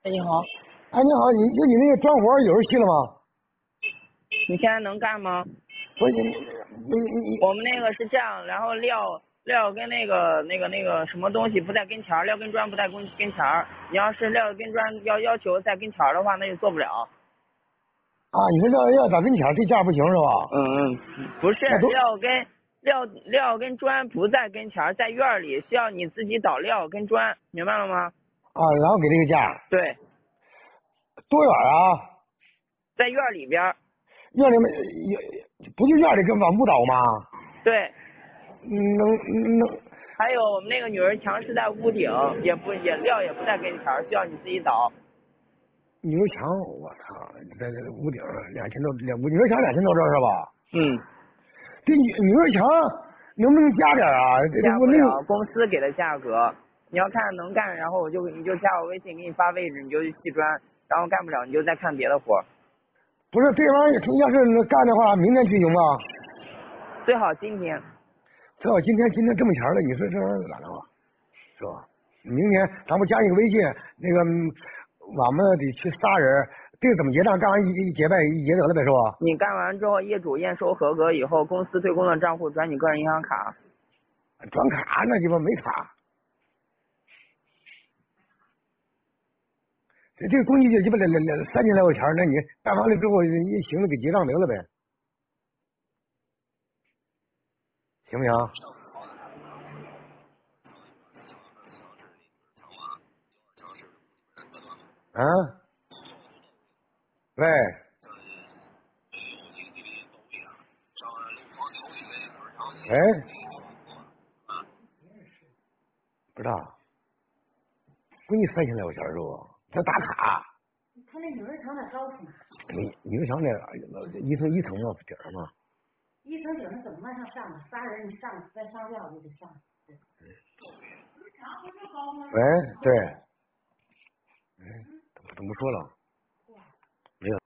哎，你好， 哎，你好，你那个砖活有人去了吗？ 你现在能干吗？ 不是你我们那个是这样，然后料跟那个什么东西不在跟前儿，料跟砖不在跟前儿。你要是料跟砖要求在跟前儿的话，那就做不了。 啊，你说要在跟前儿这价不行是吧？ 不是那都料跟砖不在跟前儿，在院儿里需要你自己倒料跟砖，明白了吗？ 啊，然后给这个价对， 多远啊？ 在院儿里边儿。 院里面不就院里跟往屋倒吗？ 对， 能还有我们那个女儿墙是在屋顶，料也不在跟前儿，需要你自己倒。 女儿墙，我操，在屋顶2000多，女儿墙2000多这是吧？这女儿墙能不能加点啊？ 加不我那个了，公司给的价格。你要看能干，然后你就加我微信，给你发位置，你就去砌砖，然后干不了你就再看别的活。 不是这玩意儿，要是干的话，明天去行吗？ 最好今天。 最好今天这么前了，你说这玩意儿咋弄啊？是吧？明天咱不加一个微信，那个我们得去仨人，定怎么结账，干完一结拜一结得了呗，是吧？ 你干完之后，业主验收合格以后，公司对公的账户转你个人银行卡。 转卡那鸡巴没卡，这个公积金鸡巴3000来块钱，那你干完了之后一行了给结账得了呗，行不行？啊？喂？哎？不知道，公积3000来块钱是不？他打卡。 他那女儿墙那高是哪？ 女儿墙那一层嘛顶上嘛。 一层顶上怎么往上上啊？仨人你上再上料就得上。 喂，对，怎么说了？没有。